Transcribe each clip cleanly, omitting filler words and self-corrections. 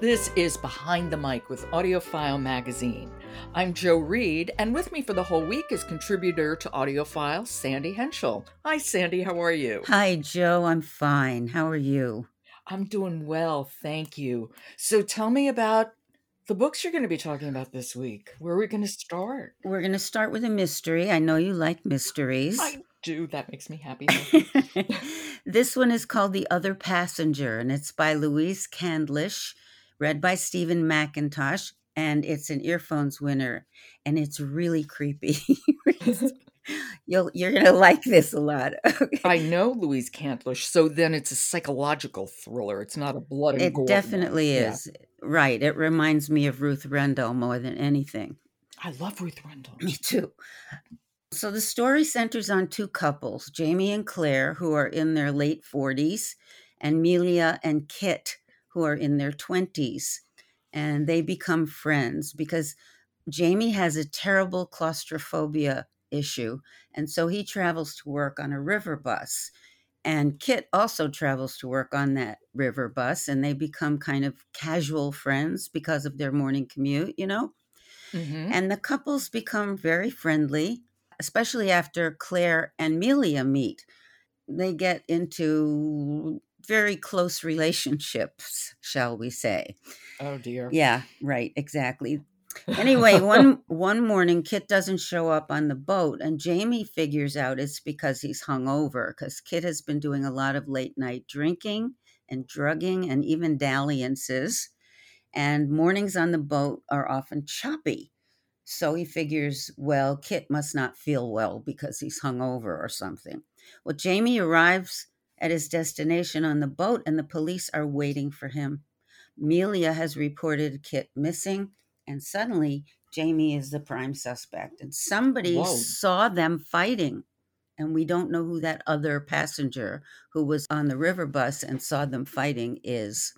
This is Behind the Mic with AudioFile Magazine. I'm Joe Reed, and with me for the whole week is contributor to AudioFile, Sandy Henschel. Hi, Sandy. How are you? Hi, Joe. I'm fine. How are you? I'm doing well, thank you. So tell me about the books you're going to be talking about this week. Where are we going to start? We're going to start with a mystery. I know you like mysteries. I do. That makes me happy. This one is called The Other Passenger, and it's by Louise Candlish, read by Stephen McIntosh, and it's an Earphones winner, and it's really creepy. You're going to like this a lot. Okay. I know Louise Candlish, so then it's a psychological thriller. It's not a blood and gore. It definitely is. Yeah. Right. It reminds me of Ruth Rendell more than anything. I love Ruth Rendell. Me too. So the story centers on two couples, Jamie and Claire, who are in their late 40s, and Melia and Kit, who are in their 20s. And they become friends because Jamie has a terrible claustrophobia issue, and so he travels to work on a river bus. And Kit also travels to work on that river bus, and they become kind of casual friends because of their morning commute, you know? Mm-hmm. And the couples become very friendly, especially after Claire and Melia meet. They get into very close relationships, shall we say. Oh, dear. Yeah, right, exactly. Anyway, one morning, Kit doesn't show up on the boat, and Jamie figures out it's because he's hungover, because Kit has been doing a lot of late-night drinking and drugging and even dalliances, and mornings on the boat are often choppy. So he figures, well, Kit must not feel well because he's hungover or something. Well, Jamie arrives at his destination on the boat, and the police are waiting for him. Melia has reported Kit missing, and suddenly Jamie is the prime suspect. And somebody saw them fighting, and we don't know who that other passenger who was on the river bus and saw them fighting is.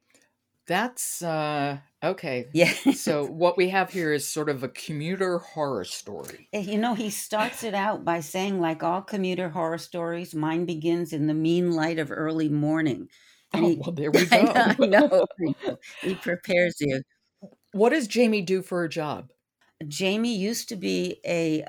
That's okay. Yeah. So what we have here is sort of a commuter horror story. You know, he starts it out by saying, like all commuter horror stories, mine begins in the mean light of early morning. And well, there we go. I know. He prepares you. What does Jamie do for a job? Jamie used to be a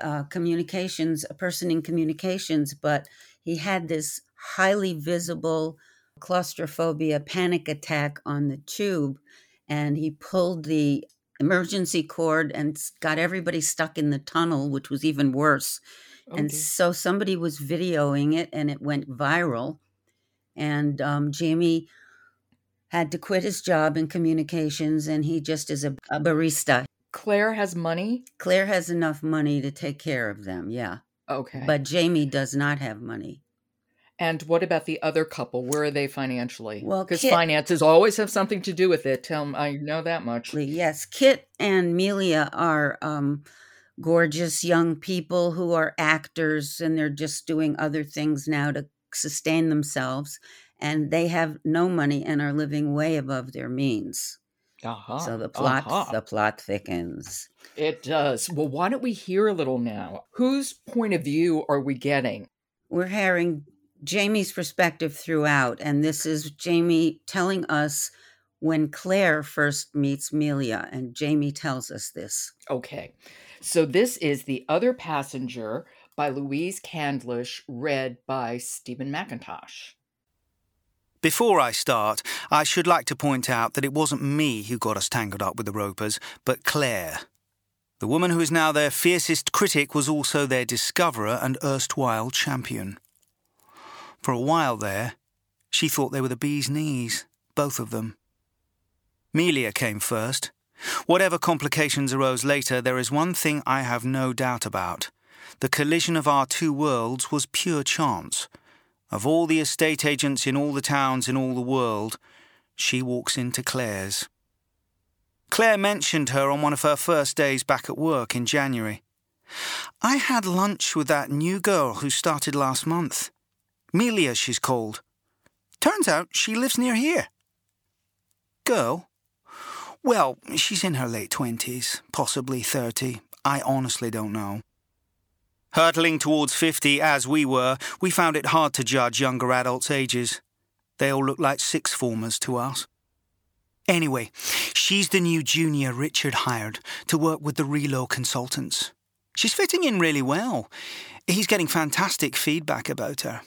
person in communications, but he had this highly visible claustrophobia panic attack on the tube, and he pulled the emergency cord and got everybody stuck in the tunnel, which was even worse. Oh, and dear. So somebody was videoing it, and it went viral, and Jamie had to quit his job in communications, and he just is a barista. Claire has money? Claire has enough money to take care of them, yeah. Okay. But Jamie does not have money. And what about the other couple? Where are they financially? Well, because finances always have something to do with it. I know that much. Yes, Kit and Melia are gorgeous young people who are actors, and they're just doing other things now to sustain themselves. And they have no money and are living way above their means. So the plot thickens. It does. Well, why don't we hear a little now? Whose point of view are we getting? We're hearing Jamie's perspective throughout, and this is Jamie telling us when Claire first meets Melia, and Jamie tells us this. Okay. So this is The Other Passenger by Louise Candlish, read by Stephen McIntosh. Before I start, I should like to point out that it wasn't me who got us tangled up with the Ropers, but Claire. The woman who is now their fiercest critic was also their discoverer and erstwhile champion. For a while there, she thought they were the bee's knees, both of them. Melia came first. Whatever complications arose later, there is one thing I have no doubt about. The collision of our two worlds was pure chance. Of all the estate agents in all the towns in all the world, she walks into Claire's. Claire mentioned her on one of her first days back at work in January. I had lunch with that new girl who started last month. Melia, she's called. Turns out she lives near here. Girl? Well, she's in her late 20s, possibly 30. I honestly don't know. Hurtling towards 50, as we were, we found it hard to judge younger adults' ages. They all looked like sixth formers to us. Anyway, she's the new junior Richard hired to work with the Relo consultants. She's fitting in really well. He's getting fantastic feedback about her.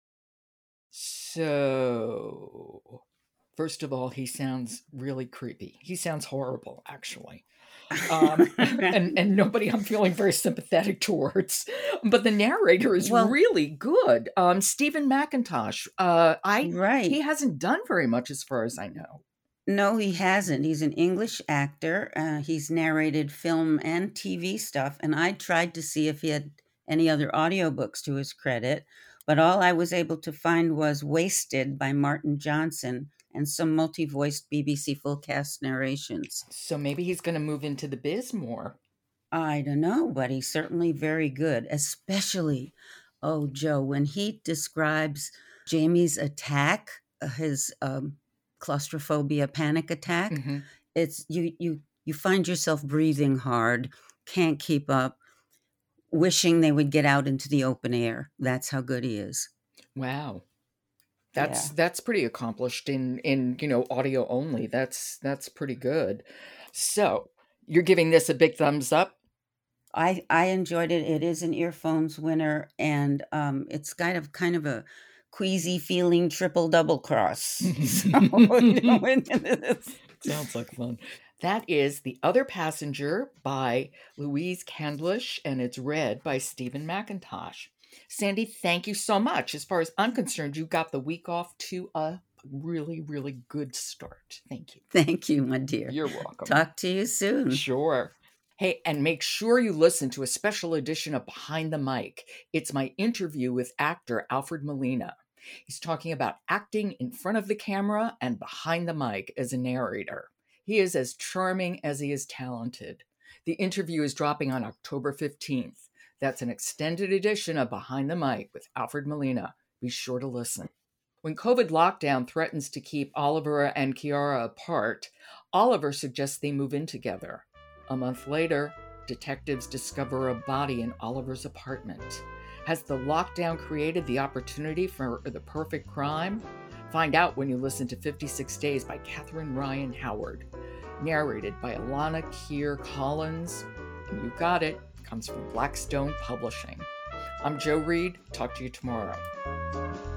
So, first of all, he sounds really creepy. He sounds horrible, actually. And nobody I'm feeling very sympathetic towards. But the narrator is really good. Stephen McIntosh. He hasn't done very much as far as I know. No, he hasn't. He's an English actor. He's narrated film and TV stuff. And I tried to see if he had any other audiobooks to his credit. But all I was able to find was Wasted by Martin Johnson and some multi-voiced BBC full-cast narrations. So maybe he's going to move into the biz more. I don't know, but he's certainly very good, especially, Joe, when he describes Jamie's attack, his claustrophobia panic attack. Mm-hmm. It's you find yourself breathing hard, can't keep up, wishing they would get out into the open air. That's how good he is. Wow. That's pretty accomplished in audio only. That's pretty good. So you're giving this a big thumbs up? I enjoyed it. It is an earphones winner, and it's kind of a queasy feeling triple double cross. Sounds like fun. That is The Other Passenger by Louise Candlish, and it's read by Stephen McIntosh. Sandy, thank you so much. As far as I'm concerned, you got the week off to a really, really good start. Thank you. Thank you, my dear. You're welcome. Talk to you soon. Sure. Hey, and make sure you listen to a special edition of Behind the Mic. It's my interview with actor Alfred Molina. He's talking about acting in front of the camera and behind the mic as a narrator. He is as charming as he is talented. The interview is dropping on October 15th. That's an extended edition of Behind the Mic with Alfred Molina. Be sure to listen. When COVID lockdown threatens to keep Oliver and Kiara apart, Oliver suggests they move in together. A month later, detectives discover a body in Oliver's apartment. Has the lockdown created the opportunity for the perfect crime? Find out when you listen to 56 Days by Catherine Ryan Howard. Narrated by Alana Keir Collins. And you got it. Comes from Blackstone Publishing. I'm Joe Reed. Talk to you tomorrow.